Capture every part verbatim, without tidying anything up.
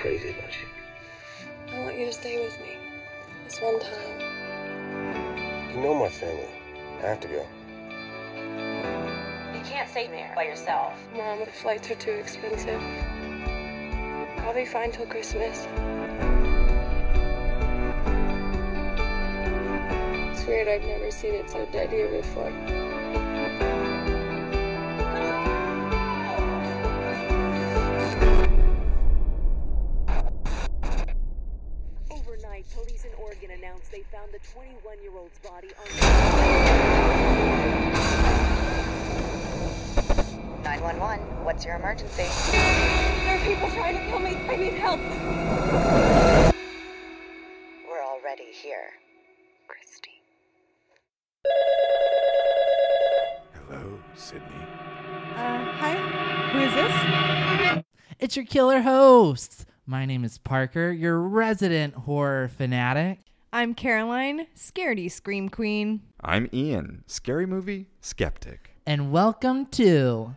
crazy about you. I want you to stay with me. This one time. You know my family. I have to go. You can't stay there by yourself. Mom, the flights are too expensive. I'll be fine till Christmas. It's weird, I've never seen it so dead here before. Overnight, police in Oregon announced they found the twenty-one-year-old's body on... nine one one, what's your emergency? There are people trying to kill me. I need help. We're already here, Christy. Hello, Sydney. Uh, hi. Who is this? It's your killer host. My name is Parker, your resident horror fanatic. I'm Caroline, scaredy scream queen. I'm Ian, scary movie skeptic. And welcome to...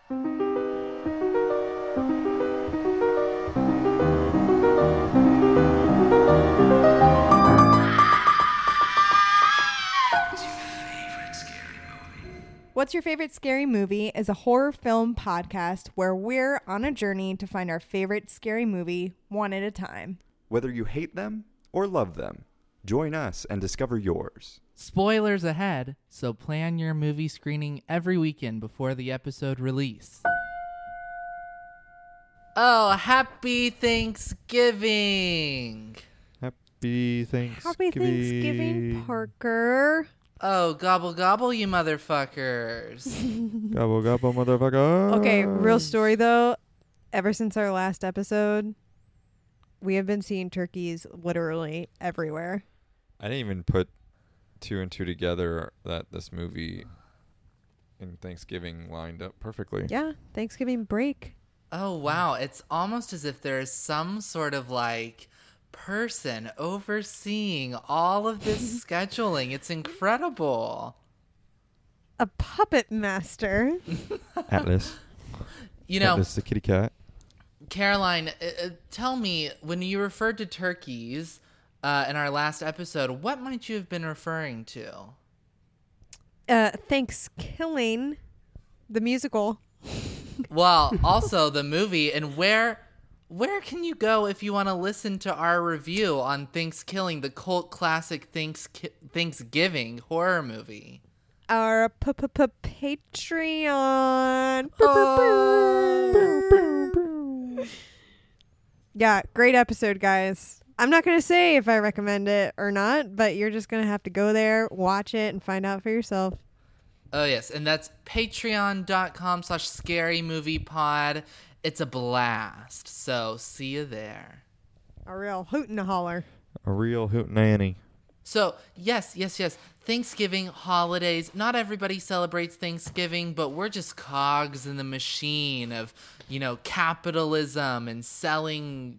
What's Your Favorite Scary Movie is a horror film podcast where we're on a journey to find our favorite scary movie one at a time. Whether you hate them or love them, join us and discover yours. Spoilers ahead, so plan your movie screening every weekend before the episode release. Oh, happy Thanksgiving! Happy Thanksgiving. Happy Thanksgiving, Parker. Oh, gobble gobble, you motherfuckers. Gobble gobble, motherfucker. Okay, real story though. Ever since our last episode, we have been seeing turkeys literally everywhere. I didn't even put two and two together that this movie and Thanksgiving lined up perfectly. Yeah, Thanksgiving break. Oh, wow. It's almost as if there's some sort of like person overseeing all of this scheduling. It's incredible. A puppet master. Atlas. You know, Atlas the kitty cat. Caroline, uh, uh, tell me, when you referred to turkeys uh, in our last episode, what might you have been referring to? Uh, Thanksgiving, the musical. Well, also the movie. And where where can you go if you want to listen to our review on Thanksgiving, the cult classic Thanks- Thanksgiving horror movie? Our p- p- p- Patreon. Yeah, great episode, guys. I'm not going to say if I recommend it or not, but you're just going to have to go there, watch it, and find out for yourself. Oh, yes. And that's patreon.com slash scary movie pod. It's a blast. So see you there. A real hoot and a holler. A real hootenanny. So, yes, yes, yes. Thanksgiving, holidays. Not everybody celebrates Thanksgiving, but we're just cogs in the machine of, you know, capitalism and selling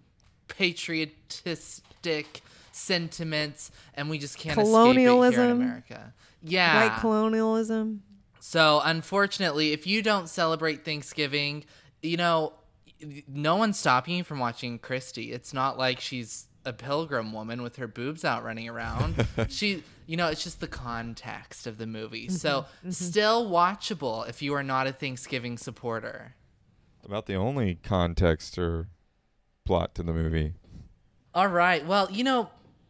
patriotistic sentiments, and we just can't escape it here in America. Yeah. White colonialism. So, unfortunately, if you don't celebrate Thanksgiving, you know, no one's stopping you from watching Christy. It's not like she's a pilgrim woman with her boobs out running around. She, you know, it's just the context of the movie. Mm-hmm, so, mm-hmm. Still watchable if you are not a Thanksgiving supporter. About the only context or plot to the movie. All right. Well, you know,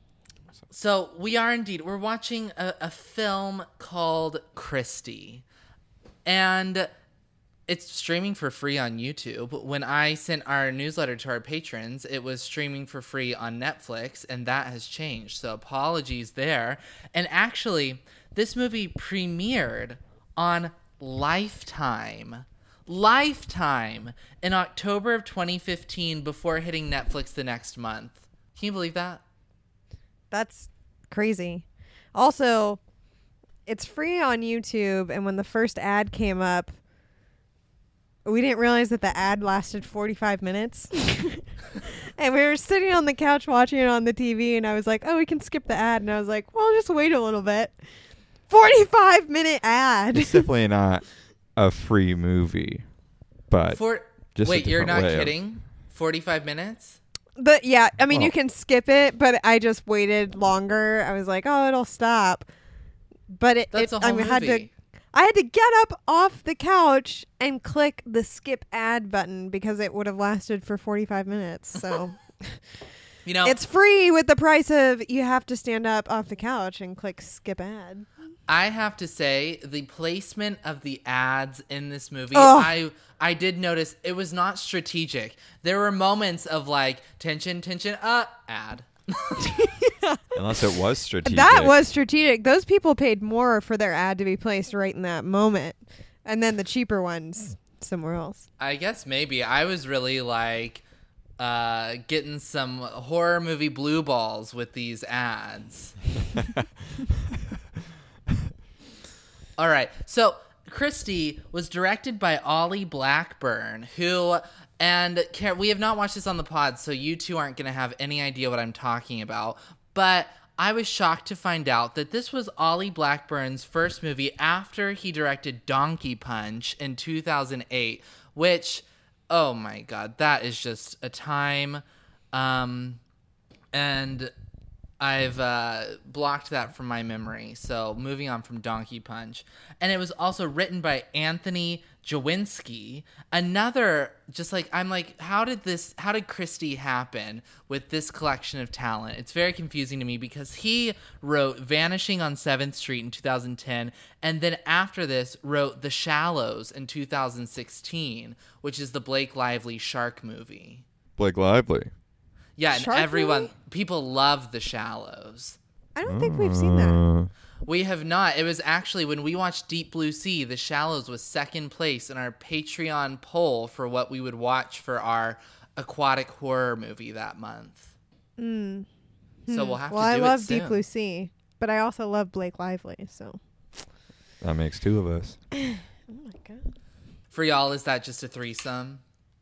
so we are indeed. We're watching a, a film called Christy. And it's streaming for free on YouTube. When I sent our newsletter to our patrons, it was streaming for free on Netflix, and that has changed. So apologies there. And actually, this movie premiered on Lifetime. Lifetime in October of twenty fifteen before hitting Netflix the next month. Can you believe that? That's crazy. Also, it's free on YouTube, and when the first ad came up, we didn't realize that the ad lasted forty-five minutes. And we were sitting on the couch watching it on the T V, and I was like, oh, we can skip the ad. And I was like, well, just wait a little bit. forty-five minute ad. It's definitely not a free movie, but For, just wait, you're not way kidding? forty-five minutes? But yeah, I mean, Oh. you can skip it, but I just waited longer. I was like, oh, it'll stop. But it, That's it a whole I mean, had to, movie. I had to get up off the couch and click the skip ad button because it would have lasted for forty-five minutes. So You know, it's free with the price of you have to stand up off the couch and click skip ad. I have to say the placement of the ads in this movie, Ugh. I I did notice it was not strategic. There were moments of like tension, tension, uh, ad. Unless it was strategic. That was strategic. Those people paid more for their ad to be placed right in that moment. And then the cheaper ones somewhere else. I guess maybe I was really like uh, getting some horror movie blue balls with these ads. All right. So Christy was directed by Ollie Blackburn, who, and Car- we have not watched this on the pod, so you two aren't going to have any idea what I'm talking about. But I was shocked to find out that this was Ollie Blackburn's first movie after he directed Donkey Punch in two thousand eight, which, oh my God, that is just a time. Um, and I've uh, blocked that from my memory. So moving on from Donkey Punch. And it was also written by Anthony Jawinski. Another, just like, I'm like, how did this, how did Christie happen with this collection of talent? It's very confusing to me because he wrote Vanishing on seventh Street in two thousand ten. And then after this wrote The Shallows in two thousand sixteen, which is the Blake Lively shark movie. Blake Lively. Yeah, and Shark everyone, movie? people love The Shallows. I don't think we've seen that. Uh, We have not. It was actually when we watched Deep Blue Sea, The Shallows was second place in our Patreon poll for what we would watch for our aquatic horror movie that month. Mm. So we'll have Well, to I do love it Deep soon. Blue Sea, but I also love Blake Lively. So, That makes two of us. oh my god, For y'all, is that just a threesome?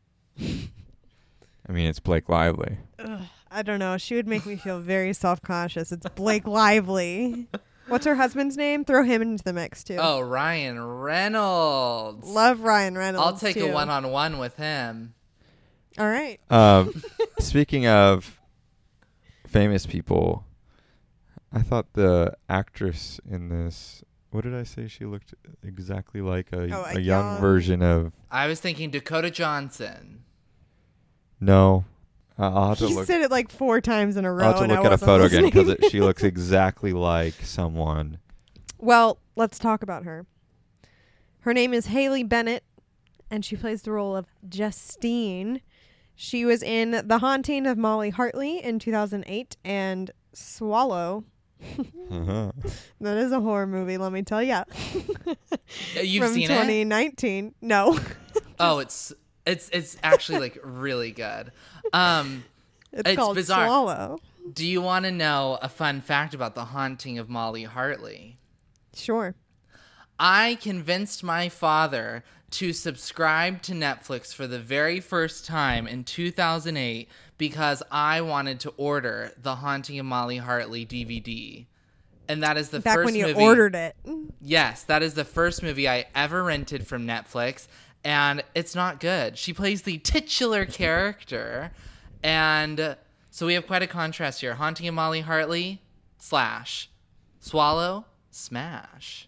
I mean, it's Blake Lively. Ugh, I don't know. She would make me feel very self-conscious. It's Blake Lively. What's her husband's name? Throw him into the mix too. Oh, Ryan Reynolds. Love Ryan Reynolds. I'll take too. a one-on-one with him. All right. Um, speaking of famous people, I thought the actress in this, what did I say? She looked exactly like a, Oh, a a young young- version of, I was thinking Dakota Johnson. no. Uh, I'll have to He look. said it like four times in a row. I'll have to and I look at a wasn't photo again listening. because she looks exactly like someone. Well, let's talk about her. Her name is Haley Bennett, and she plays the role of Justine. She was in The Haunting of Molly Hartley in two thousand eight and Swallow. Uh-huh. That is a horror movie, let me tell ya. You've From seen it? twenty nineteen. No. Oh, it's it's it's actually like really good. Um, It's, It's called bizarre. Swallow. do you want to know a fun fact about The Haunting of Molly Hartley? Sure. I convinced my father to subscribe to Netflix for the very first time in two thousand eight because I wanted to order The Haunting of Molly Hartley D V D. And that is the Back first when you movie. ordered it. Yes, that is the first movie I ever rented from Netflix, and it's not good. She plays the titular character, and so we have quite a contrast here. Haunting of Molly Hartley, slash. Swallow, smash.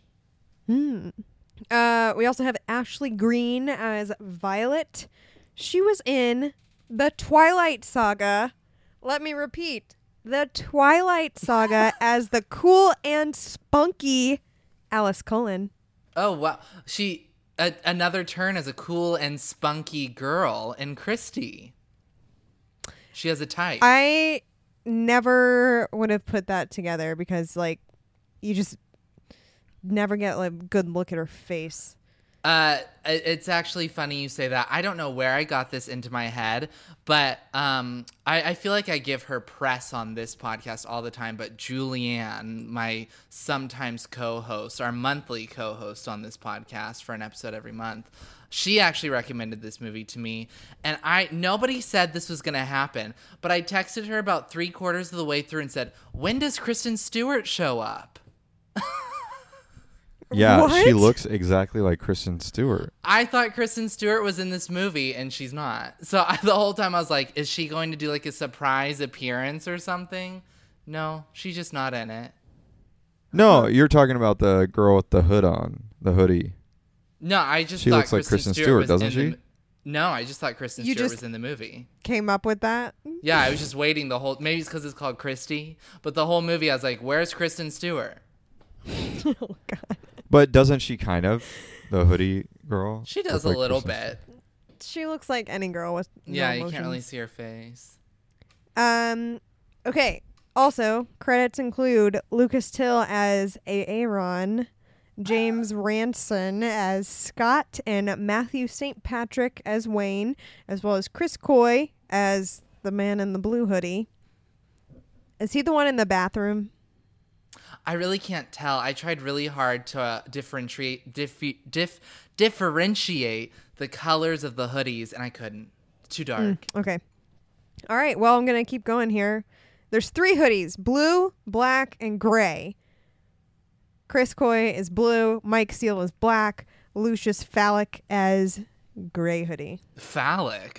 Uh, we also have Ashley Greene as Violet. She was in the Twilight Saga. Let me repeat. The Twilight Saga as the cool and spunky Alice Cullen. Oh, wow. She, a, another turn as a cool and spunky girl in Christie. She has a type. I never would have put that together because, like, you just never get like, a good look at her face. Uh, it- it's actually funny you say that. I don't know where I got this into my head, but um, I, I feel like I give her press on this podcast all the time. But Julianne, my sometimes co-host, our monthly co-host on this podcast for an episode every month, she actually recommended this movie to me, and I nobody said this was going to happen, but I texted her about three quarters of the way through and said, "When does Kristen Stewart show up?" Yeah, she What? looks exactly like Kristen Stewart. I thought Kristen Stewart was in this movie, and she's not. So I, the whole time I was like, is she going to do like a surprise appearance or something? No, she's just not in it. No, you're talking about the girl with the hood on, the hoodie. No, I just She thought looks like Kristen Stewart, Stewart, was doesn't in she? The, no, I just thought Kristen You Stewart just- was in the movie. Came up with that? Yeah, I was just waiting the whole. Maybe it's because it's called Christy, but the whole movie I was like, "Where's Kristen Stewart?" Oh, God. But doesn't she kind of, the hoodie girl? She does a look like little Kristen bit. She looks like any girl with no Yeah, you can't really emotions. see her face. Um, okay. Also, credits include Lucas Till as Aaron, James Ranson as Scott, and Matthew Saint Patrick as Wayne, as well as Chris Coy as the man in the blue hoodie. Is he the one in the bathroom? I really can't tell. I tried really hard to uh, differentiate diffi- dif- differentiate the colors of the hoodies, and I couldn't. Too dark. Mm, okay. All right. Well, I'm going to keep going here. There's three hoodies, blue, black, and gray. Chris Coy is blue. Mike Seal is black. Lucius Phallic as gray hoodie. Phallic.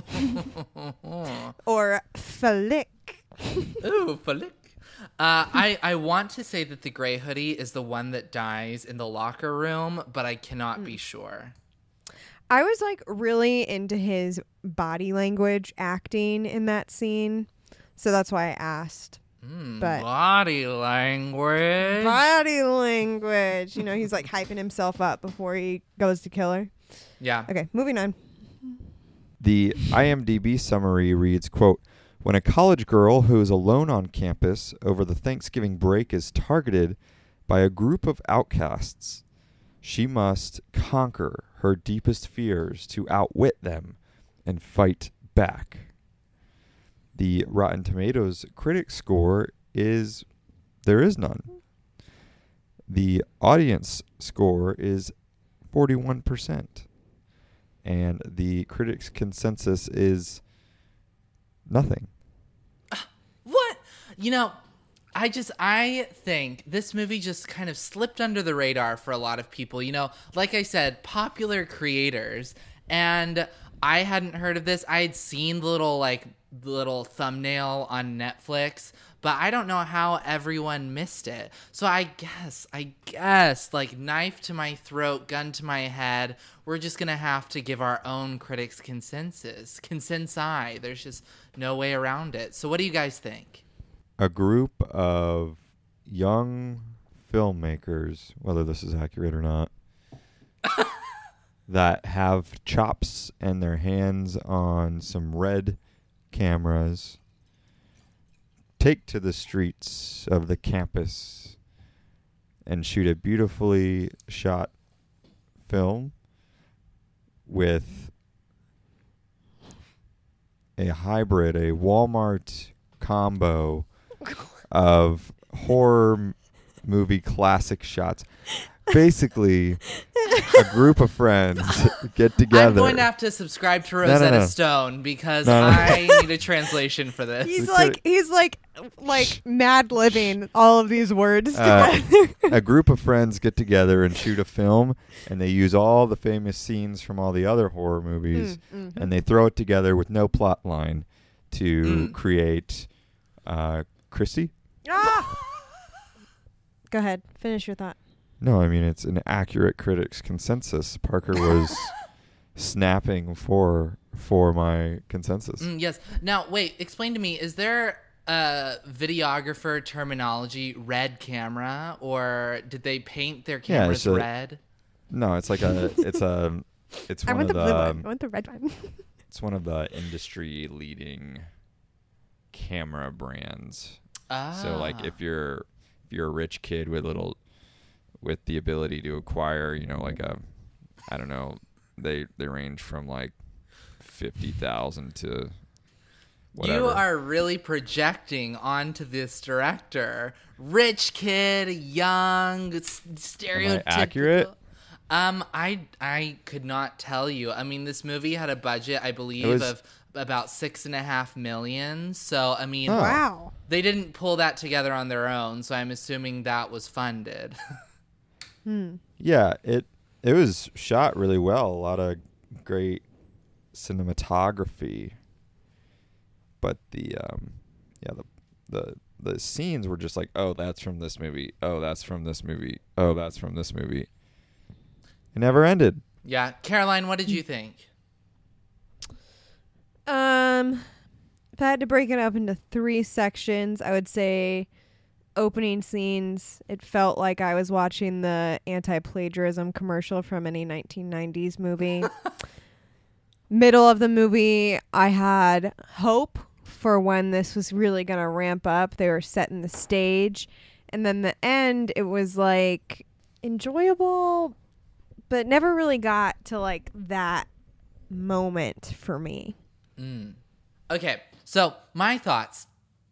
Or Phallic. Ooh, phallic. Uh, I, I want to say that the gray hoodie is the one that dies in the locker room, but I cannot be sure. I was like really into his body language acting in that scene. So that's why I asked. Mm, But- body language. Body language. You know, he's like hyping himself up before he goes to kill her. Yeah. Okay, moving on. The I M D B summary reads, quote, when a college girl who is alone on campus over the Thanksgiving break is targeted by a group of outcasts, she must conquer her deepest fears to outwit them and fight back. The Rotten Tomatoes critic score is there is none. The audience score is forty-one percent. And the critics' consensus is nothing. What? You know, I just, I think this movie just kind of slipped under the radar for a lot of people. You know, like I said, popular creators. And I hadn't heard of this. I had seen the little, like, little thumbnail on Netflix, but I don't know how everyone missed it. So I guess, I guess, like, knife to my throat, gun to my head, we're just going to have to give our own critics' consensus. Consensi. There's just no way around it. So what do you guys think? A group of young filmmakers, whether this is accurate or not, that have chops and their hands on some red cameras, take to the streets of the campus and shoot a beautifully shot film with a hybrid, a Walmart combo of horror m- movie classic shots. Basically, a group of friends get together. I'm going to have to subscribe to no, Rosetta no. Stone because No, no. I need a translation for this. He's The like critic- he's like like mad living all of these words Uh, together. a group of friends get together and shoot a film, and they use all the famous scenes from all the other horror movies, Mm, mhm. and they throw it together with no plot line to Mm. create uh, Christy? Ah! Go ahead, finish your thought. No, I mean, it's an accurate critics' consensus. Parker was snapping for for my consensus. Mm, yes. Now, wait, explain to me, is there a videographer terminology, red camera, or did they paint their Yeah, cameras it's a- red? No, it's like a, it's a, it's I one want of the the, blue one. um, I want the red one. it's one of the industry leading camera brands. Ah. So like if you're if you're a rich kid with little with the ability to acquire, you know, like a I don't know, they they range from like fifty thousand to whatever. You are really projecting onto this director. Rich kid, young, s- stereotypical. accurate? Um, I I could not tell you. I mean, this movie had a budget, I believe, was- of about six and a half million. So, I mean, Oh. Wow. they didn't pull that together on their own. So, I'm assuming that was funded. Hmm. Yeah, it it was shot really well. A lot of great cinematography, but the um, yeah the the the scenes were just like, oh, that's from this movie. Oh, that's from this movie. Oh, that's from this movie. It never ended. Yeah, Caroline, what did you think? Um, if I had to break it up into three sections, I would say opening scenes. It felt like I was watching the anti-plagiarism commercial from any nineteen nineties movie. Middle of the movie, I had hope for when this was really going to ramp up. They were setting the stage. And then the end, it was like enjoyable, but never really got to like that moment for me. Mm. Okay, so my thoughts,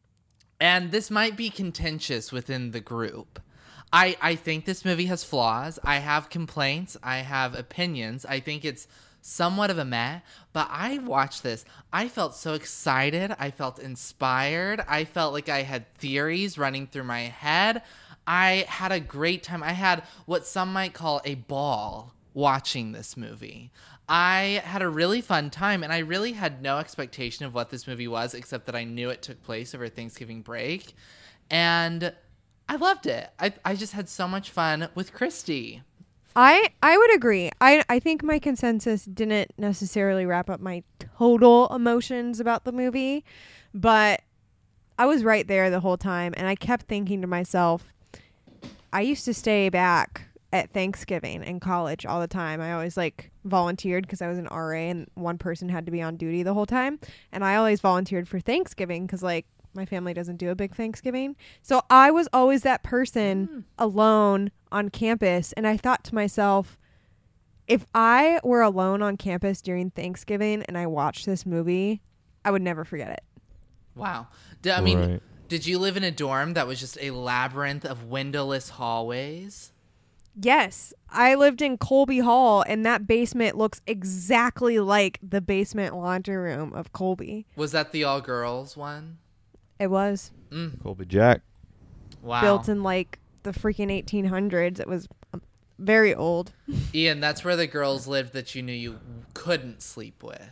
and this might be contentious within the group. I, I think this movie has flaws. I have complaints. I have opinions. I think it's somewhat of a meh, but I watched this. I felt so excited. I felt inspired. I felt like I had theories running through my head. I had a great time. I had what some might call a ball watching this movie. I had a really fun time, and I really had no expectation of what this movie was, except that I knew it took place over Thanksgiving break, and I loved it. I, I just had so much fun with Christy. I I would agree. I I think my consensus didn't necessarily wrap up my total emotions about the movie, but I was right there the whole time, and I kept thinking to myself, I used to stay back at Thanksgiving in college all the time. I always like volunteered because I was an R A and one person had to be on duty the whole time, and I always volunteered for Thanksgiving because like my family doesn't do a big Thanksgiving. So I was always that person mm. alone on campus. And I thought to myself, if I were alone on campus during Thanksgiving and I watched this movie, I would never forget it. Wow. D- I mean, Right. Did you live in a dorm that was just a labyrinth of windowless hallways? Yes. I lived in Colby Hall, and that basement looks exactly like the basement laundry room of Colby. Was that the all-girls one? It was. Mm. Colby Jack. Wow. Built in like the freaking eighteen hundreds. It was um, very old. Ian, that's where the girls lived that you knew you couldn't sleep with.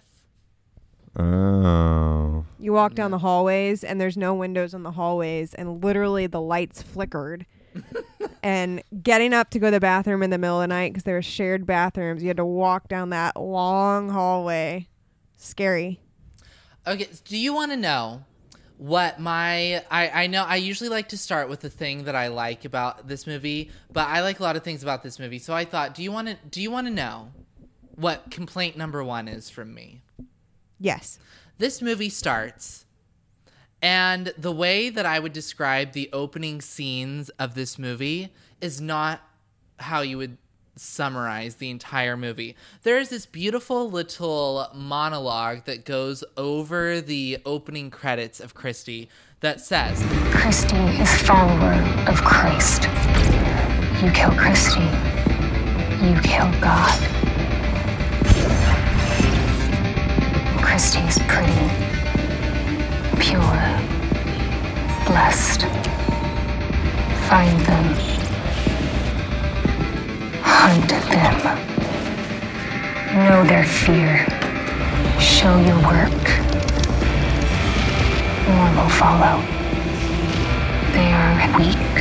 Oh. You walk down the hallways, and there's no windows in the hallways, and literally the lights flickered. And getting up to go to the bathroom in the middle of the night, because there were shared bathrooms, you had to walk down that long hallway. Scary. Okay, do you want to know what my... I, I know I usually like to start with the thing that I like about this movie, but I like a lot of things about this movie. So I thought, do you want to do you want to know what complaint number one is from me? Yes. This movie starts, and the way that I would describe the opening scenes of this movie is not how you would summarize the entire movie. There is this beautiful little monologue that goes over the opening credits of Christy that says, Christy is follower of Christ. You kill Christy, you kill God. Christy is pretty, pure, blessed. Find them. Hunt them. Know their fear. Show your work. More will follow. They are weak.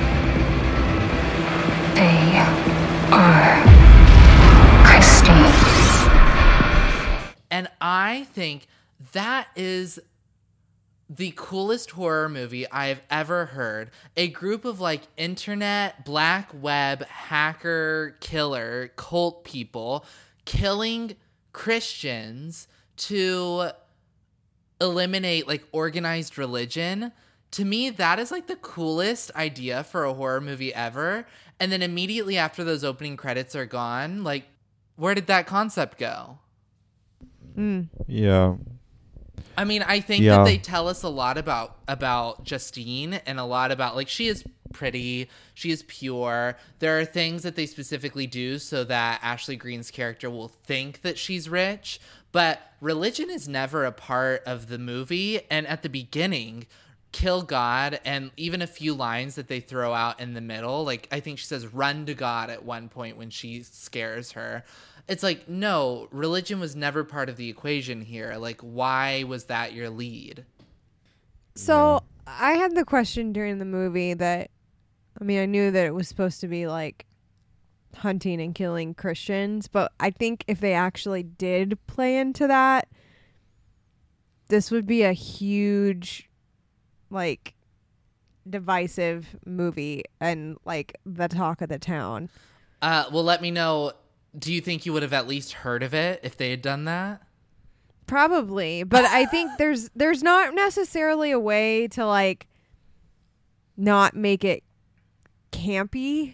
They are Christy. and I think that is the coolest horror movie I've ever heard. A group of like internet, black web, hacker, killer, cult people killing Christians to eliminate like organized religion. To me, that is like the coolest idea for a horror movie ever. And then immediately after those opening credits are gone, like, where did that concept go? Mm. Yeah. I mean, I think Yeah. that they tell us a lot about about Justine and a lot about, like, she is pretty, she is pure. There are things that they specifically do so that Ashley Greene's character will think that she's rich, but religion is never a part of the movie. And at the beginning, kill God, and even a few lines that they throw out in the middle. Like, I think she says, run to God at one point when she scares her. It's like, no, religion was never part of the equation here. Like, why was that your lead? So I had the question during the movie that, I mean, I knew that it was supposed to be like hunting and killing Christians, but I think if they actually did play into that, this would be a huge, like, divisive movie and like the talk of the town. Uh, well, let me know. Do you think you would have at least heard of it if they had done that? Probably, but I think there's there's not necessarily a way to like not make it campy.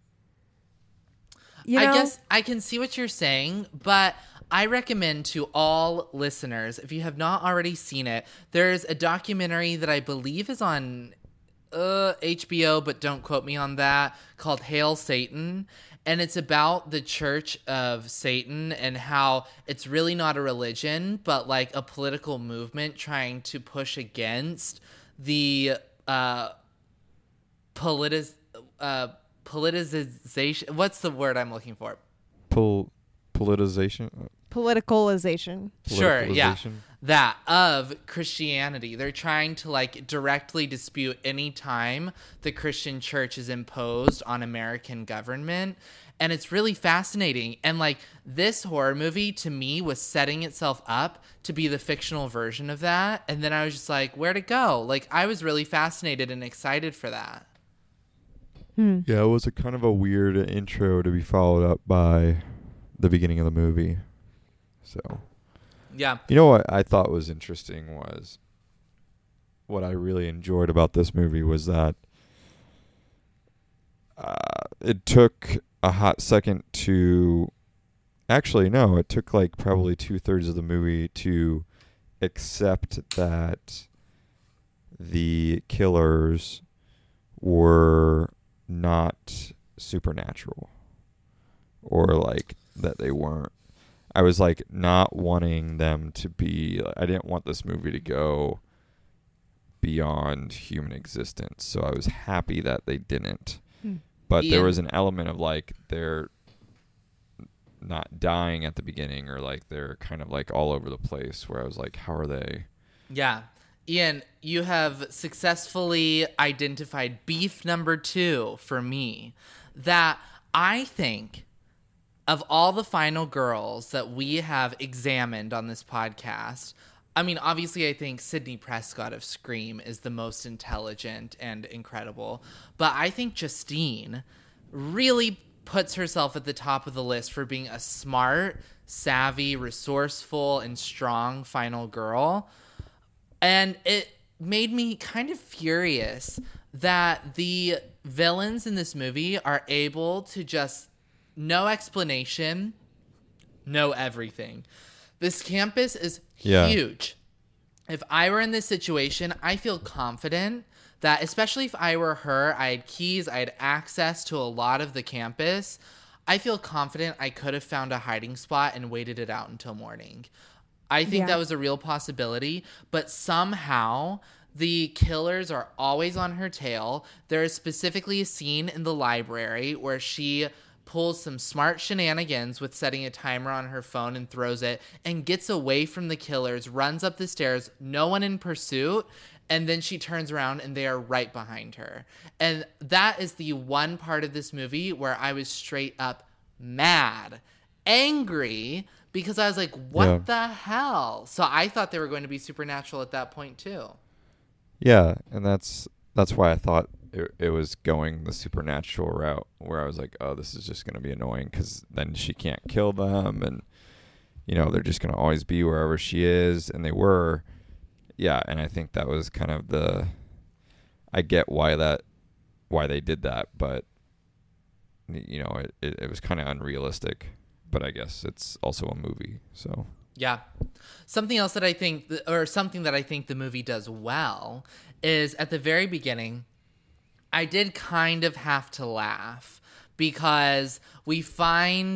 You know? I guess I can see what you're saying, but I recommend to all listeners, if you have not already seen it, there's a documentary that I believe is on uh, H B O, but don't quote me on that, called Hail Satan. And it's about the Church of Satan and how it's really not a religion, but like a political movement trying to push against the uh, politis- uh, politicization. What's the word I'm looking for? Pol- politicization? Politicalization. Sure, yeah. Politicalization? That of Christianity. They're trying to like directly dispute any time the Christian church is imposed on American government. And it's really fascinating. And like this horror movie to me was setting itself up to be the fictional version of that. And then I was just like, where'd it go? Like I was really fascinated and excited for that. Hmm. Yeah, it was a kind of a weird intro to be followed up by the beginning of the movie. So, yeah. You know what I thought was interesting was what I really enjoyed about this movie was that uh, it took a hot second to actually, no, it took like probably two thirds of the movie to accept that the killers were not supernatural or like that they weren't. I was like not wanting them to be, I didn't want this movie to go beyond human existence. So I was happy that they didn't. Hmm. But Ian. There was an element of like they're not dying at the beginning or like they're kind of like all over the place where I was like, how are they? Yeah. Ian, you have successfully identified beef number two for me. That I think of all the final girls that we have examined on this podcast, I mean, obviously I think Sidney Prescott of Scream is the most intelligent and incredible. But I think Justine really puts herself at the top of the list for being a smart, savvy, resourceful, and strong final girl. And it made me kind of furious that the villains in this movie are able to just, no explanation, know everything. This campus is Yeah. huge. If I were in this situation, I feel confident that, especially if I were her, I had keys, I had access to a lot of the campus. I feel confident I could have found a hiding spot and waited it out until morning. I think Yeah. that was a real possibility, but somehow the killers are always on her tail. There is specifically a scene in the library where she pulls some smart shenanigans with setting a timer on her phone and throws it and gets away from the killers, runs up the stairs, no one in pursuit, and then she turns around and they are right behind her. And that is the one part of this movie where I was straight up mad, angry, because I was like, what Yeah. the hell? So I thought they were going to be supernatural at that point too. Yeah, and that's that's why I thought it, it was going the supernatural route, where I was like, oh, this is just going to be annoying because then she can't kill them, and you know they're just going to always be wherever she is, and they were. Yeah, and I think that was kind of the. I get why that, why they did that, but you know it, it, it was kind of unrealistic. But I guess it's also a movie, so. Yeah. Something else that I think, or something that I think the movie does well, is at the very beginning, I did kind of have to laugh because we find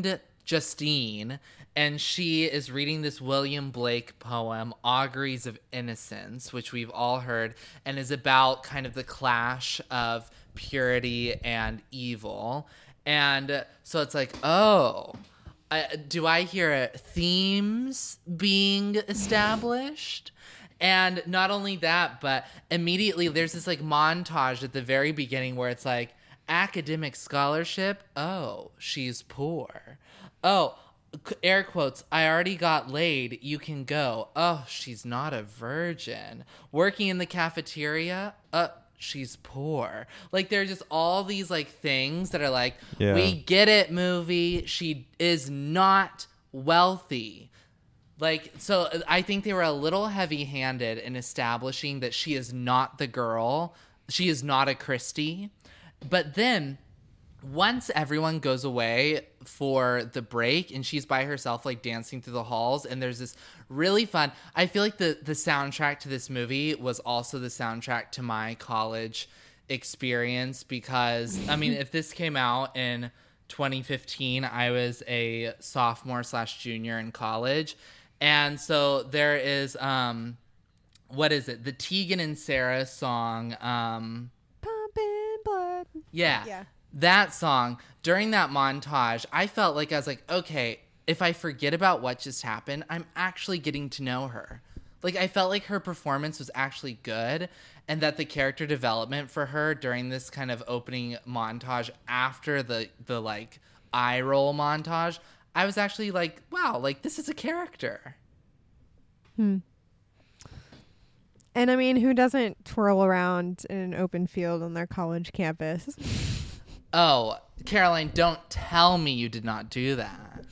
Justine, and she is reading this William Blake poem, Auguries of Innocence, which we've all heard, and is about kind of the clash of purity and evil. And so it's like, oh, I, do I hear themes being established? And not only that, but immediately there's this like montage at the very beginning where it's like, academic scholarship, oh, she's poor. Oh, air quotes, I already got laid, you can go. Oh, she's not a virgin. Working in the cafeteria, uh, she's poor. Like, there are just all these like things that are like, Yeah. we get it, movie. She is not wealthy. Like, so I think they were a little heavy-handed in establishing that she is not the girl. She is not a Christie. But then once everyone goes away for the break and she's by herself, like dancing through the halls, and there's this really fun, I feel like the, the soundtrack to this movie was also the soundtrack to my college experience, because, I mean, if this came out in twenty fifteen, I was a sophomore slash junior in college. And so there is, um, what is it? The Tegan and Sarah song. Um, Pumping blood. yeah, Yeah. that song. During that montage, I felt like I was like, okay, if I forget about what just happened, I'm actually getting to know her. Like, I felt like her performance was actually good, and that the character development for her during this kind of opening montage after the, the like, eye roll montage, I was actually like, wow, like, this is a character. Hmm. And I mean, who doesn't twirl around in an open field on their college campus? Oh, Caroline, don't tell me you did not do that.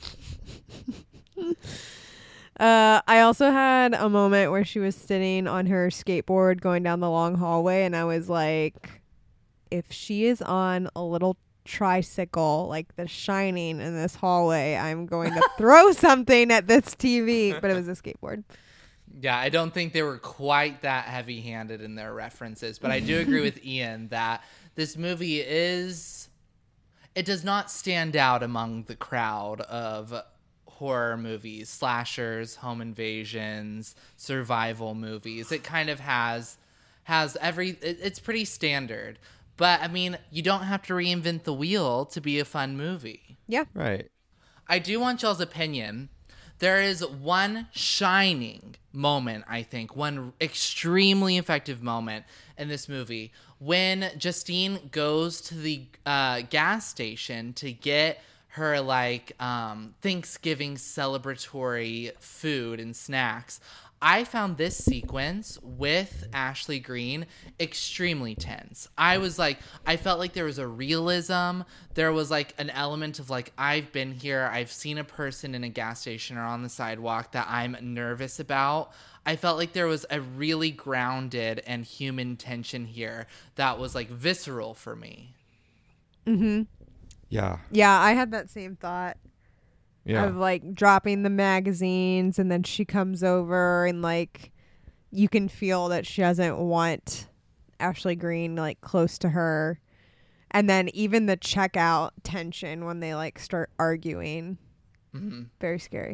Uh, I also had a moment where she was sitting on her skateboard going down the long hallway, and I was like, if she is on a little tricycle like The Shining in this hallway, I'm going to throw something at this T V. But it was a skateboard. Yeah, I don't think they were quite that heavy-handed in their references, but I do agree with Ian that this movie is, it does not stand out among the crowd of horror movies, slashers, home invasions, survival movies. It kind of has has every it, it's pretty standard. But I mean, you don't have to reinvent the wheel to be a fun movie. Yeah. Right. I do want y'all's opinion. There is one shining moment, I think, one extremely effective moment in this movie when Justine goes to the uh, gas station to get her like um, Thanksgiving celebratory food and snacks. I found this sequence with Ashley Greene extremely tense. I was like, I felt like there was a realism. There was like an element of like, I've been here. I've seen a person in a gas station or on the sidewalk that I'm nervous about. I felt like there was a really grounded and human tension here that was like visceral for me. Mm-hmm. Yeah. Yeah, I had that same thought. Yeah. Of like dropping the magazines, and then she comes over and like you can feel that she doesn't want Ashley Greene like close to her. And then even the checkout tension when they like start arguing. Mm-hmm. Very scary.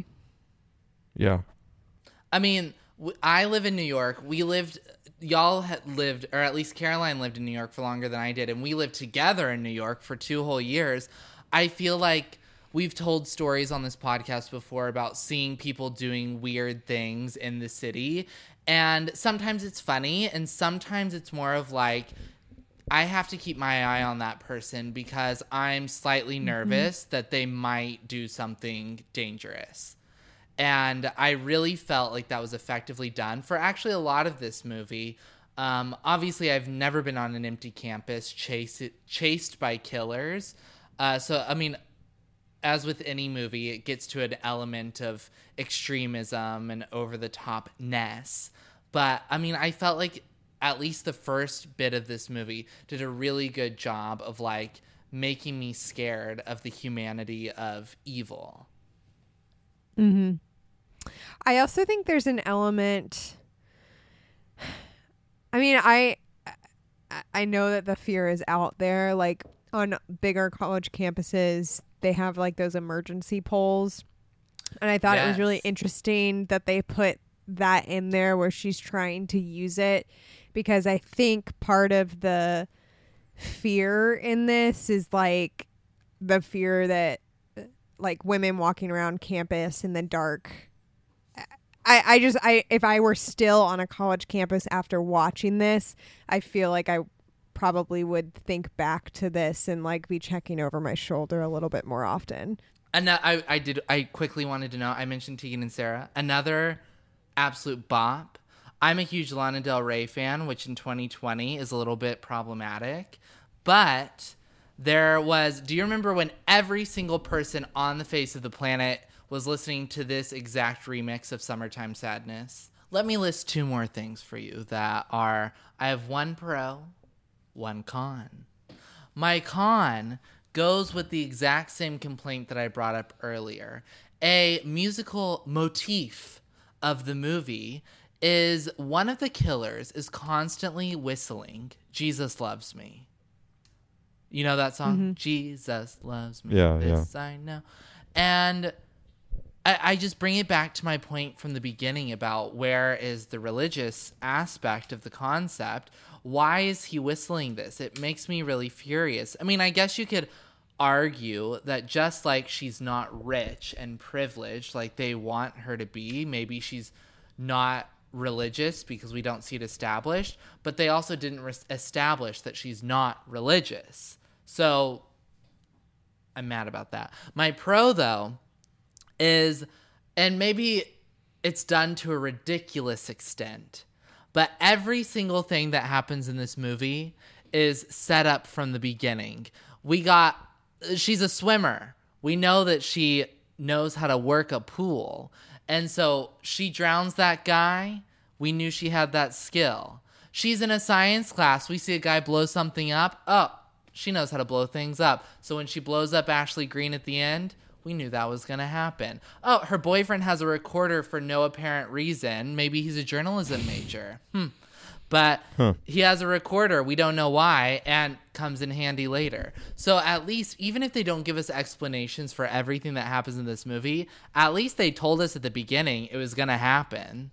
Yeah. I mean, w- I live in New York. We lived, y'all had lived, or at least Caroline lived in New York for longer than I did, and we lived together in New York for two whole years. I feel like we've told stories on this podcast before about seeing people doing weird things in the city. And sometimes it's funny, and sometimes it's more of like, I have to keep my eye on that person because I'm slightly nervous mm-hmm. that they might do something dangerous. And I really felt like that was effectively done for actually a lot of this movie. Um, obviously, I've never been on an empty campus chase, chased by killers. Uh, so, I mean, as with any movie, it gets to an element of extremism and over-the-topness. But, I mean, I felt like at least the first bit of this movie did a really good job of, like, making me scared of the humanity of evil. Mm-hmm. I also think there's an element... I mean, I I know that the fear is out there. Like, on bigger college campuses, they have like those emergency poles. And I thought it was really Yes. interesting that they put that in there where she's trying to use it, because I think part of the fear in this is like the fear that like women walking around campus in the dark. I, I just I if I were still on a college campus after watching this, I feel like I probably would think back to this and like be checking over my shoulder a little bit more often. And I, I did. I quickly wanted to know. I mentioned Tegan and Sarah. Another absolute bop. I'm a huge Lana Del Rey fan, which in twenty twenty is a little bit problematic. But there was. Do you remember when every single person on the face of the planet was listening to this exact remix of "Summertime Sadness"? Let me list two more things for you that are. I have one pro, one con. My con goes with the exact same complaint that I brought up earlier. A musical motif of the movie is one of the killers is constantly whistling "Jesus Loves Me." You know that song? Mm-hmm. Jesus loves me. Yeah, this I know. And I, I just bring it back to my point from the beginning about where is the religious aspect of the concept. Why is he whistling this? It makes me really furious. I mean, I guess you could argue that just like she's not rich and privileged like they want her to be, maybe she's not religious because we don't see it established, but they also didn't re- establish that she's not religious. So I'm mad about that. My pro, though, is, and maybe it's done to a ridiculous extent, but every single thing that happens in this movie is set up from the beginning. We got She's a swimmer. We know that she knows how to work a pool. And so she drowns that guy. We knew she had that skill. She's in a science class. We see a guy blow something up. Oh, she knows how to blow things up. So when she blows up Ashley Greene at the end, we knew that was going to happen. Oh, her boyfriend has a recorder for no apparent reason. Maybe he's a journalism major. Hmm. But huh. he has a recorder. We don't know why, and comes in handy later. So at least, even if they don't give us explanations for everything that happens in this movie, at least they told us at the beginning it was going to happen.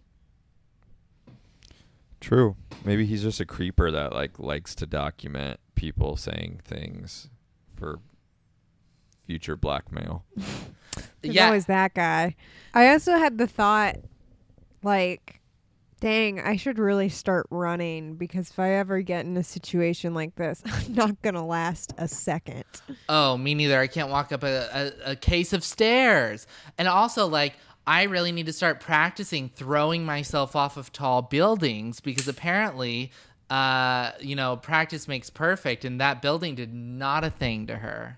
True. Maybe he's just a creeper that like likes to document people saying things for future blackmail. There's Yeah. always that guy. I also had the thought, like, dang, I should really start running, because if I ever get in a situation like this, I'm not going to last a second. Oh, me neither. I can't walk up a, a, a case of stairs. And also, like, I really need to start practicing throwing myself off of tall buildings, because apparently, uh, you know, practice makes perfect, and that building did not a thing to her.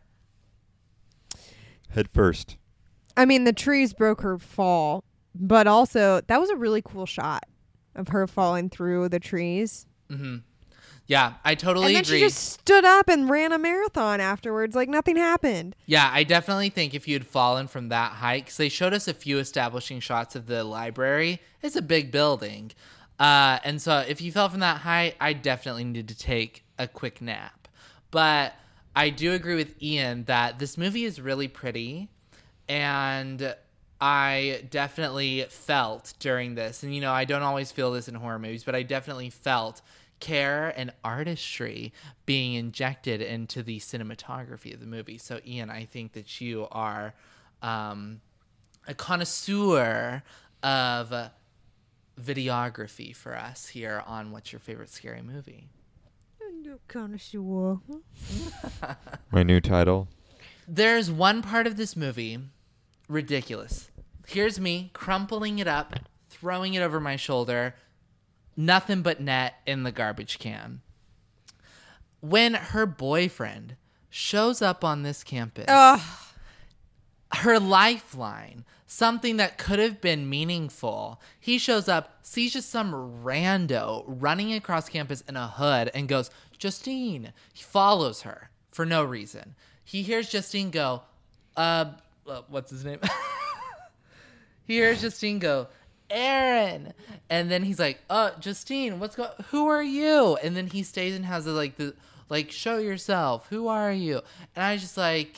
Head first. I mean, the trees broke her fall, but also that was a really cool shot of her falling through the trees. Mm-hmm. Yeah, I totally agree. And then agree. she just stood up and ran a marathon afterwards like nothing happened. Yeah, I definitely think if you'd fallen from that height, because they showed us a few establishing shots of the library. It's a big building. Uh, and so if you fell from that height, I definitely needed to take a quick nap. But I do agree with Ian that this movie is really pretty, and I definitely felt during this, and you know, I don't always feel this in horror movies, but I definitely felt care and artistry being injected into the cinematography of the movie. So Ian, I think that you are um, a connoisseur of videography for us here on What's Your Favorite Scary Movie? Connoisseur. My new title. There's one part of this movie, ridiculous. Here's me crumpling it up, throwing it over my shoulder, nothing but net in the garbage can. When her boyfriend shows up on this campus, Ugh. her lifeline, something that could have been meaningful, he shows up, sees just some rando running across campus in a hood and goes, Justine. He follows her for no reason. He hears Justine go, uh, uh what's his name? He hears Justine go, Aaron. And then he's like, uh, Justine, what's going, who are you? And then he stays and has a, like, the, like, show yourself. Who are you? And I just like,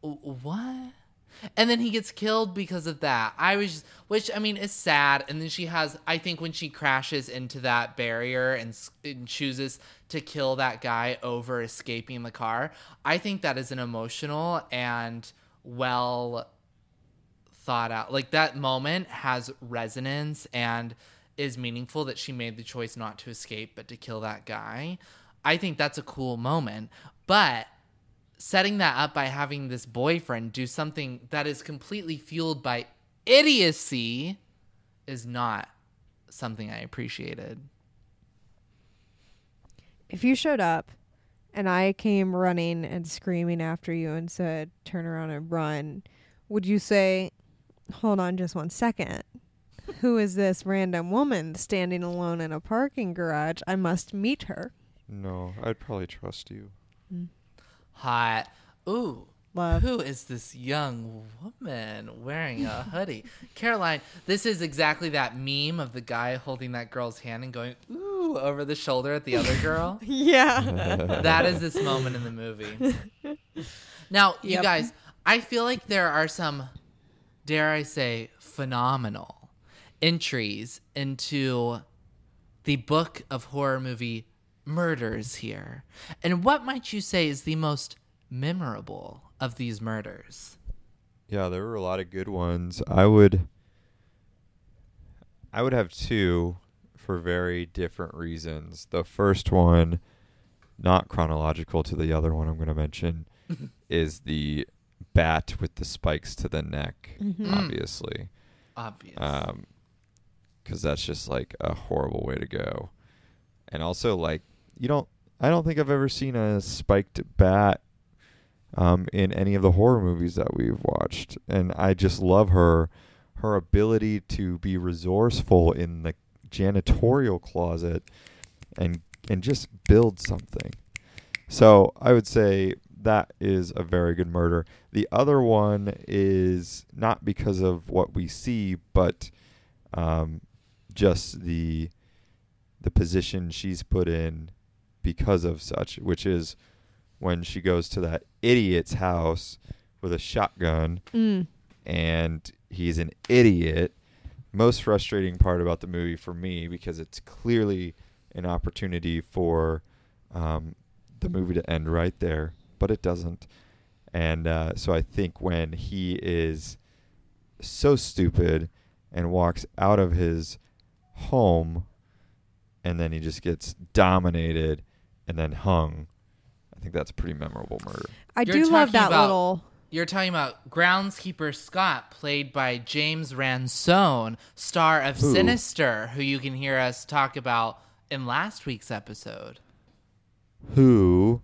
what? And then he gets killed because of that. I was, just, which I mean, is sad. And then she has, I think, when she crashes into that barrier and, and chooses to kill that guy over escaping the car, I think that is an emotional and well thought out. Like that moment has resonance and is meaningful that she made the choice not to escape but to kill that guy. I think that's a cool moment. But setting that up by having this boyfriend do something that is completely fueled by idiocy is not something I appreciated. If you showed up and I came running and screaming after you and said, turn around and run, would you say, hold on just one second? Who is this random woman standing alone in a parking garage? I must meet her. No, I'd probably trust you. Mm. Hot. Ooh. Love. Who is this young woman wearing a hoodie? Caroline, this is exactly that meme of the guy holding that girl's hand and going, ooh, over the shoulder at the other girl. Yeah. That is this moment in the movie. Now, you Yep. guys, I feel like there are some, dare I say, phenomenal entries into the book of horror movie murders here. And what might you say is the most memorable of these murders? Yeah, there were a lot of good ones. I would I would have two for very different reasons. The first one, not chronological to the other one I'm going to mention, is the bat with the spikes to the neck, Mhm. obviously. Obvious. Um, because that's just like a horrible way to go. And also, like, you don't, I don't think I've ever seen a spiked bat um, in any of the horror movies that we've watched. And I just love her, her ability to be resourceful in the janitorial closet and and just build something. So I would say that is a very good murder. The other one is not because of what we see, but um, just the the position she's put in because of such, which is when she goes to that idiot's house with a shotgun Mm. and he's an idiot. Most frustrating part about the movie for me, because it's clearly an opportunity for um, the movie to end right there, but it doesn't. And uh, so I think when he is so stupid and walks out of his home and then he just gets dominated and then hung, I think that's a pretty memorable murder. I You're do love talking that about- little. You're talking about groundskeeper Scott, played by James Ransone, star of Who? Sinister, who you can hear us talk about in last week's episode. Who,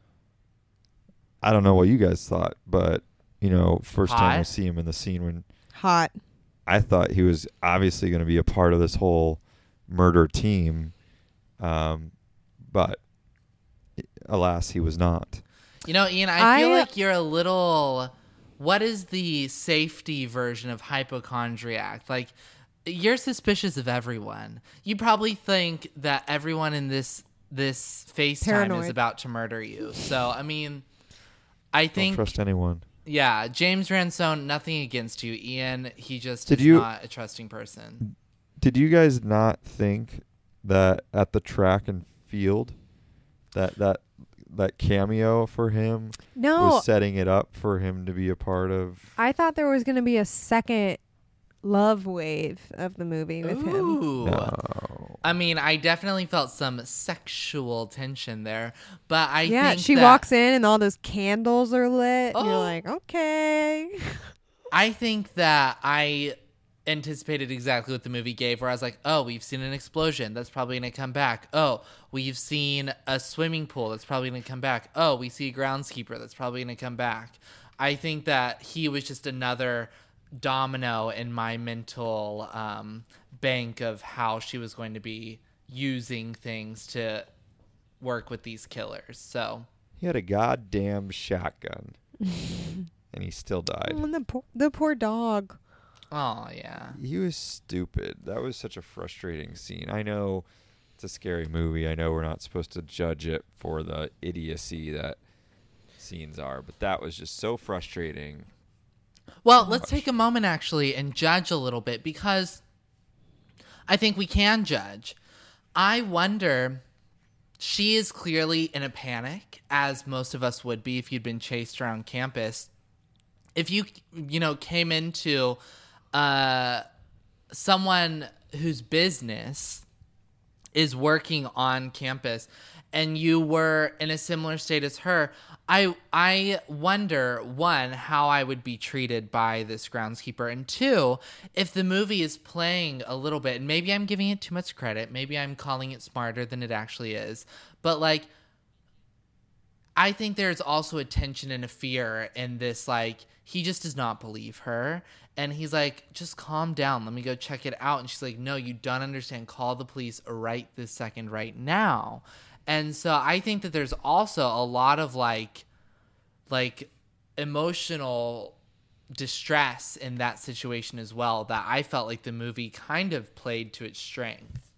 I don't know what you guys thought, but, you know, first time we Hot. see him in the scene, when Hot. I thought he was obviously going to be a part of this whole murder team, um, but alas, he was not. You know, Ian, I feel I- like you're a little. What is the safety version of hypochondriac? Like, you're suspicious of everyone. You probably think that everyone in this this FaceTime is Paranoid. about to murder you. So, I mean, I Don't think, trust anyone. yeah, James Ransone, nothing against you, Ian. He just Did is you- not a trusting person. Did you guys not think that at the track and field, that that that cameo for him No, was setting it up for him to be a part of? I thought there was going to be a second love wave of the movie with him. Ooh. No. I mean, I definitely felt some sexual tension there, but I Yeah, think she that- walks in and all those candles are lit. And you're Oh. like, okay. I think that I anticipated exactly what the movie gave, where I was like, oh, we've seen an explosion. That's probably going to come back. Oh, we've seen a swimming pool. That's probably going to come back. Oh, we see a groundskeeper. That's probably going to come back. I think that he was just another domino in my mental um, bank of how she was going to be using things to work with these killers. So, He had a goddamn shotgun, and he still died. Oh, and the poor, the poor dog. oh, yeah. He was stupid. That was such a frustrating scene. I know it's a scary movie. I know we're not supposed to judge it for the idiocy that scenes are, but that was just so frustrating. Well, let's take a moment actually and judge a little bit, because I think we can judge. I wonder, she is clearly in a panic, as most of us would be if you'd been chased around campus. If you, you know, came into uh, someone whose business is working on campus and you were in a similar state as her, I I wonder, one, how I would be treated by this groundskeeper, and two, if the movie is playing a little bit, and maybe I'm giving it too much credit, maybe I'm calling it smarter than it actually is, but like, I think there's also a tension and a fear in this, like, he just does not believe her. And he's like, just calm down. Let me go check it out. And she's like, no, you don't understand. Call the police right this second, right now. And so I think that there's also a lot of like, like emotional distress in that situation as well, that I felt like the movie kind of played to its strength.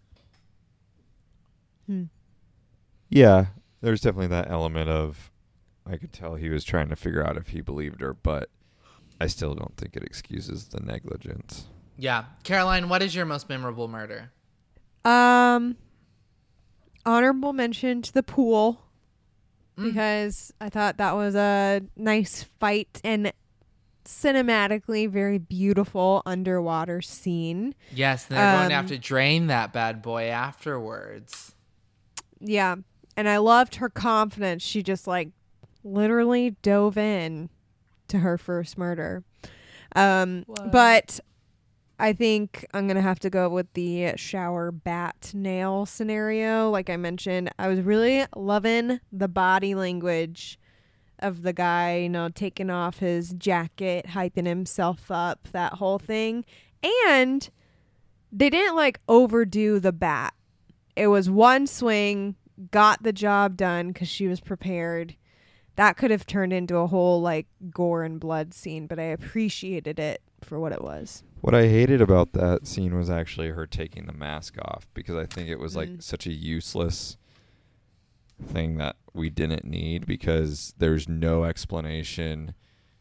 Hmm. Yeah, there's definitely that element of, I could tell he was trying to figure out if he believed her, but I still don't think it excuses the negligence. Yeah. Caroline, what is your most memorable murder? Um, honorable mention to the pool, mm. because I thought that was a nice fight and cinematically very beautiful underwater scene. Yes, they're um, going to have Um, to drain that bad boy afterwards. Yeah, and I loved her confidence. She just like literally dove in to her first murder. Um, but I think I'm going to have to go with the shower bat nail scenario. Like I mentioned, I was really loving the body language of the guy, you know, taking off his jacket, hyping himself up, that whole thing. And they didn't like overdo the bat. It was one swing, got the job done because she was prepared. That could have turned into a whole like gore and blood scene, but I appreciated it for what it was. What I hated about that scene was actually her taking the mask off, because I think it was like Mm. such a useless thing that we didn't need, because there's no explanation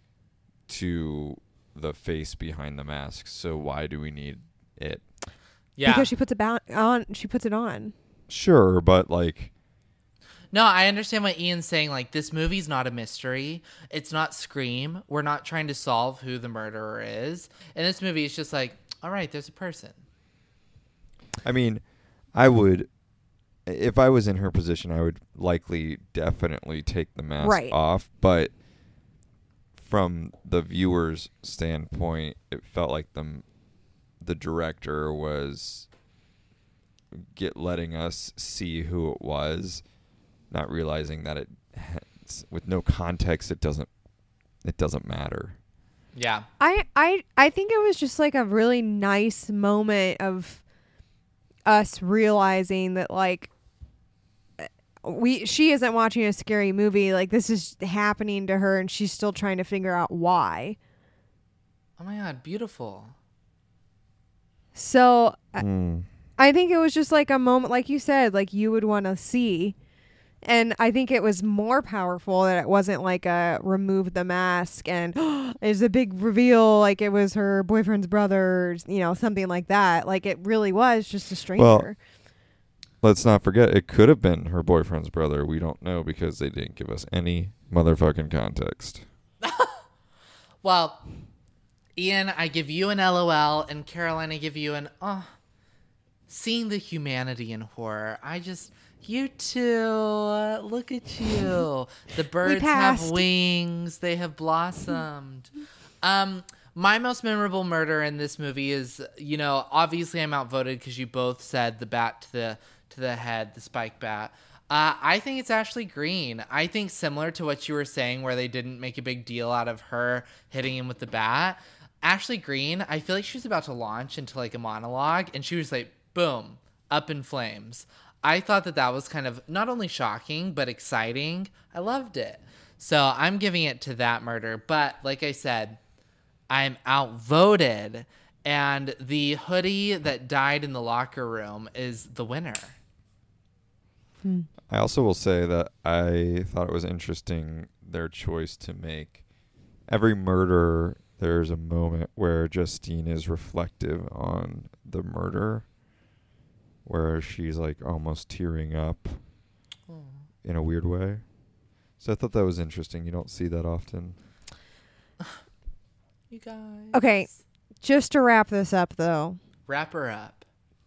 to the face behind the mask. So why do we need it? Yeah. Because she puts it ba- on. She puts it on. Sure, but like, No, I understand what Ian's saying. Like, this movie's not a mystery. It's not Scream. We're not trying to solve who the murderer is. In this movie, it's just like, all right, there's a person. I mean, I would, if I was in her position, I would likely definitely take the mask Right. off. But from the viewer's standpoint, it felt like the the director was get letting us see who it was, not realizing that it has, with no context, it doesn't it doesn't matter. Yeah. I, I I think it was just like a really nice moment of us realizing that like we she isn't watching a scary movie, like this is happening to her and she's still trying to figure out why. Oh my God, beautiful. So Mm. I think it was just like a moment, like you said, like you would want to see. And I think it was more powerful that it wasn't like a remove the mask and it's a big reveal, like it was her boyfriend's brother, you know, something like that. Like it really was just a stranger. Well, let's not forget, it could have been her boyfriend's brother. We don't know because they didn't give us any motherfucking context. Well, Ian, I give you an LOL, and Caroline, I give you an, oh, seeing the humanity in horror. I just, you two, uh, look at you. The birds have passed. wings. They have blossomed. Um, my most memorable murder in this movie is, you know, obviously I'm outvoted because you both said the bat to the to the head, the spike bat. Uh, I think it's Ashley Greene. I think similar to what you were saying, where they didn't make a big deal out of her hitting him with the bat. Ashley Greene, I feel like she was about to launch into like a monologue, and she was like, boom, up in flames. I thought that that was kind of not only shocking, but exciting. I loved it. So I'm giving it to that murder. But like I said, I'm outvoted, and the hoodie that died in the locker room is the winner. Hmm. I also will say that I thought it was interesting their choice to make every murder. There's a moment where Justine is reflective on the murder, where she's like almost tearing up Oh. in a weird way. So I thought that was interesting. You don't see that often. You guys. Okay, just to wrap this up, though, Wrap her up.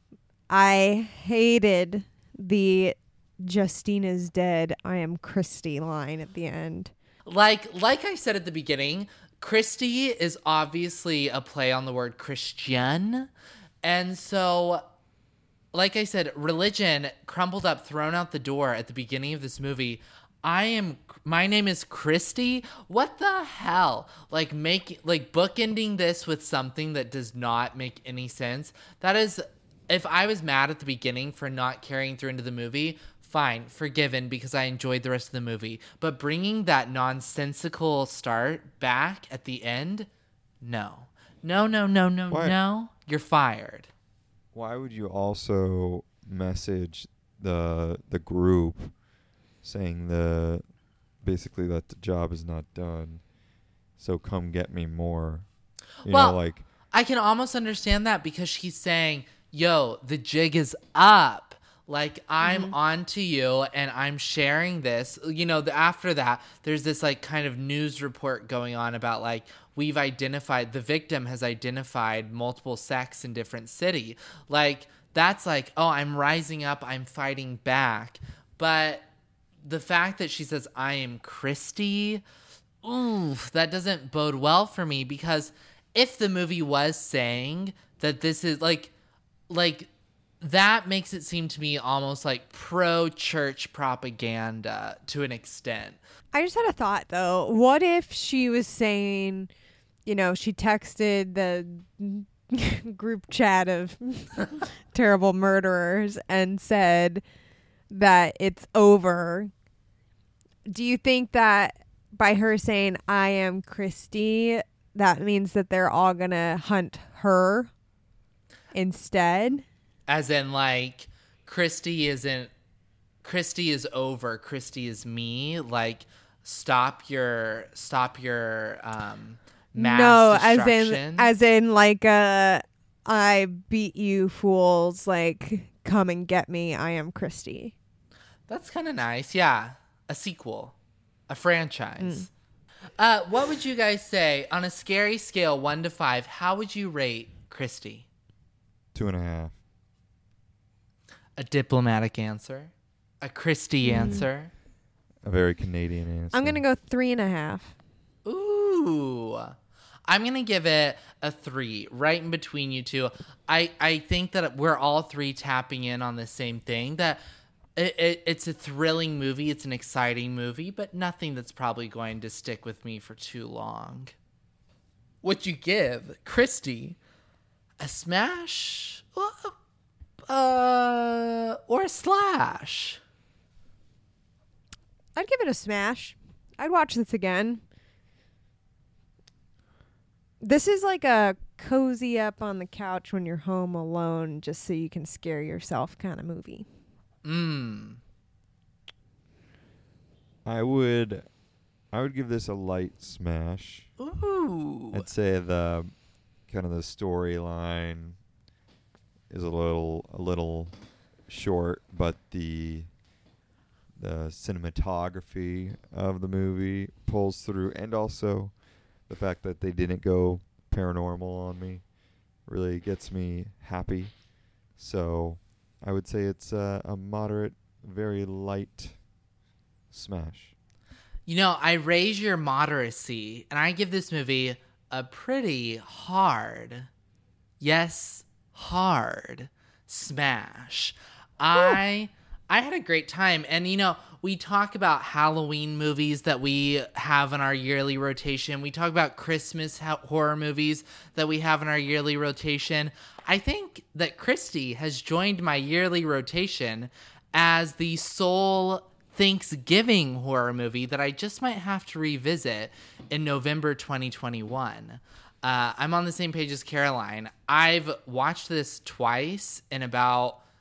I hated the Justina's dead, I am Christy line at the end. Like like I said at the beginning, Christy is obviously a play on the word Christian. And so, like I said, religion crumpled up, thrown out the door at the beginning of this movie. I am, my name is Christy. What the hell? Like make, like bookending this with something that does not make any sense. That is, if I was mad at the beginning for not carrying through into the movie, fine, forgiven, because I enjoyed the rest of the movie. But bringing that nonsensical start back at the end, no. No, no, no, no, Why? no. You're fired. Why would you also message the the group saying the basically that the job is not done, so come get me more? You well, know, like I can almost understand that because she's saying, yo, the jig is up. Like, I'm Mm-hmm. on to you and I'm sharing this. You know, the, after that, there's this, like, kind of news report going on about, like, we've identified, the victim has identified multiple sects in different city. Like, that's like, oh, I'm rising up, I'm fighting back. But the fact that she says, I am Christy, ooh, that doesn't bode well for me, because if the movie was saying that this is, like, like, that makes it seem to me almost like pro-church propaganda to an extent. I just had a thought, though. What if she was saying, you know, she texted the group chat of terrible murderers and said that it's over? Do you think that by her saying, I am Christy, that means that they're all going to hunt her instead? As in, like, Christy isn't, Christy is over, Christy is me. Like, stop your, stop your, um, mass no, as destruction. in, as in, like, uh, I beat you fools, like, come and get me, I am Christy. That's kind of nice, yeah. A sequel, a franchise. Mm. Uh, what would you guys say, on a scary scale, one to five, how would you rate Christy? two and a half. A diplomatic answer, a Christy mm. answer, a very Canadian answer. I'm gonna go three and a half. Ooh, I'm gonna give it a three, right in between you two. I I think that we're all three tapping in on the same thing. That it, it it's a thrilling movie, it's an exciting movie, but nothing that's probably going to stick with me for too long. Would you give Christy a smash? Well, Uh, or a slash? I'd give it a smash. I'd watch this again. This is like a cozy up on the couch when you're home alone just so you can scare yourself kind of movie. Mm. I would I would give this a light smash. Ooh. I'd say the kind of the storyline is a little a little short, but the the cinematography of the movie pulls through, and also the fact that they didn't go paranormal on me really gets me happy. So I would say it's a, a moderate, very light smash. You know, I raise your moderacy, and I give this movie a pretty hard, yes, hard smash. I I had a great time, and you know, we talk about Halloween movies that we have in our yearly rotation. We talk about Christmas ho- horror movies that we have in our yearly rotation. I think that Christy has joined my yearly rotation as the sole Thanksgiving horror movie that I just might have to revisit in November twenty twenty-one. Uh, I'm on the same page as Caroline. I've watched this twice in about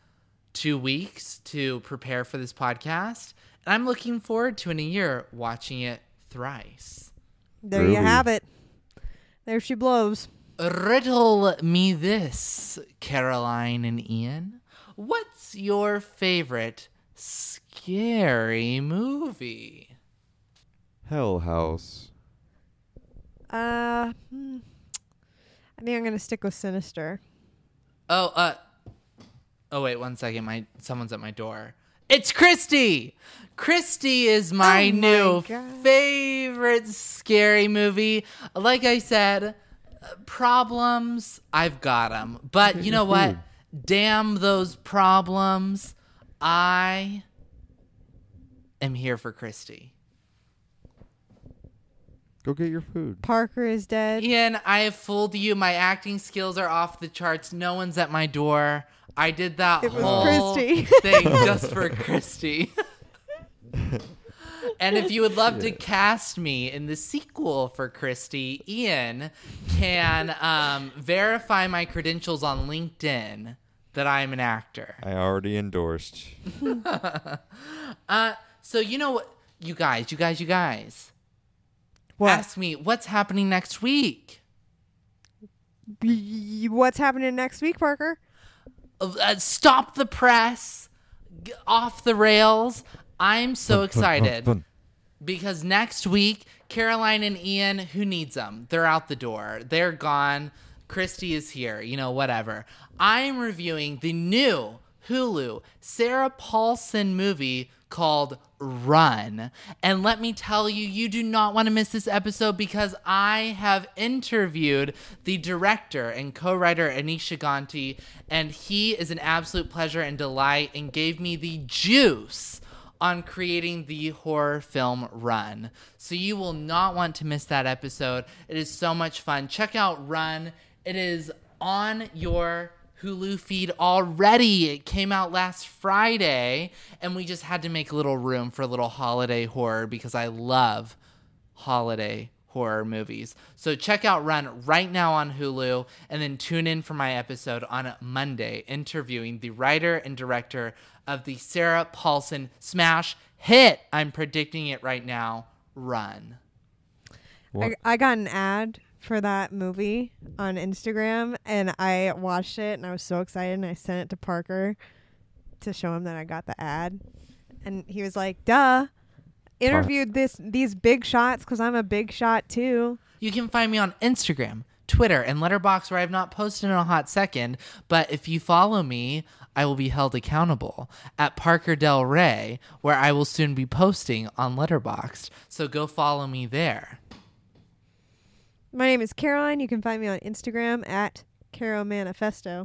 two weeks to prepare for this podcast. And I'm looking forward to in a year watching it thrice. There Groovy. you have it. There she blows. Riddle me this, Caroline and Ian. What's your favorite scary movie? Hell House. Uh, hmm. I think I'm gonna stick with Sinister. Oh, uh, oh wait, one second. My someone's at my door. It's Christy. Christy is my, Oh my new God. favorite scary movie. Like I said, uh, problems, I've got them. But you know what? Damn those problems. I am here for Christy. Go get your food. Parker is dead. Ian, I have fooled you. My acting skills are off the charts. No one's at my door. I did that It was whole Christy. thing just for Christy. And if you would love to cast me in the sequel for Christy, Ian can um, verify my credentials on LinkedIn that I am an actor. I already endorsed. Uh, so you know what, you guys, you guys, you guys. What? Ask me what's happening next week. Y- What's happening next week, Parker? Uh, stop the press. G- off the rails. I'm so excited because next week, Caroline and Ian, who needs them? They're out the door. They're gone. Christy is here. You know, whatever. I am reviewing the new Hulu Sarah Paulson movie called Run. And let me tell you, you do not want to miss this episode because I have interviewed the director and co-writer Anisha Ganti, and he is an absolute pleasure and delight and gave me the juice on creating the horror film Run. So you will not want to miss that episode. It is so much fun. Check out Run. It is on your Hulu feed already. It came out last Friday, and we just had to make a little room for a little holiday horror because I love holiday horror movies. So check out Run right now on Hulu, and then tune in for my episode on Monday, interviewing the writer and director of the Sarah Paulson smash hit. I'm predicting it right now. Run. I, I got an ad for that movie on Instagram, and I watched it, and I was so excited, and I sent it to Parker to show him that I got the ad, and he was like, "Duh, interviewed this these big shots because I'm a big shot too." You can find me on Instagram, Twitter, and Letterboxd, where I have not posted in a hot second, but if you follow me, I will be held accountable at Parker Del Rey, where I will soon be posting on Letterboxd. So go follow me there. My name is Caroline. You can find me on Instagram at Caro Manifesto.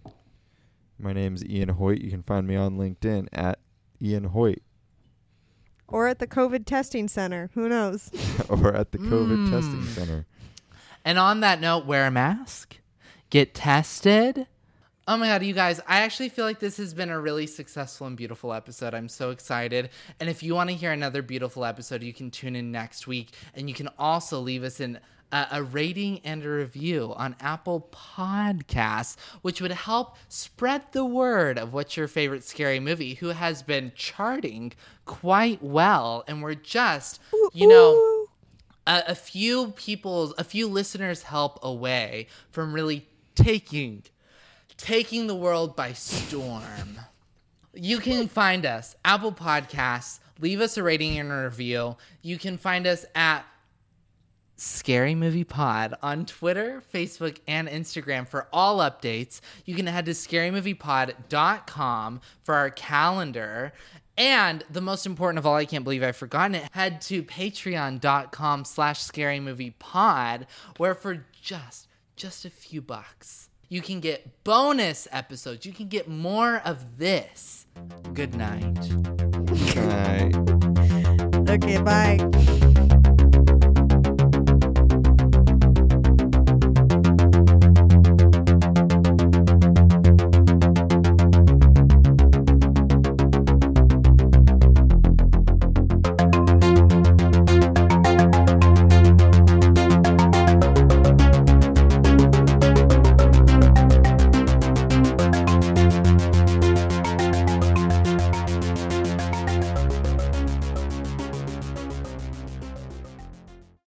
My name's Ian Hoyt. You can find me on LinkedIn at Ian Hoyt. Or at the COVID testing center. Who knows? Or at the COVID Mm. testing center. And on that note, wear a mask, get tested. Oh my God, you guys, I actually feel like this has been a really successful and beautiful episode. I'm so excited. And if you want to hear another beautiful episode, you can tune in next week. And you can also leave us an Uh, a rating and a review on Apple Podcasts, which would help spread the word of what's your favorite scary movie, who has been charting quite well. And we're just, you know, a, a few people's, a few listeners' help away from really taking, taking the world by storm. You can find us, Apple Podcasts, leave us a rating and a review. You can find us at Scary Movie Pod on Twitter, Facebook, and Instagram for all updates. You can head to scary movie pod dot com for our calendar. And the most important of all, I can't believe I've forgotten it, head to patreon dot com slash scary movie pod, where for just, just a few bucks, you can get bonus episodes. You can get more of this. Good night. Good night. Okay, bye.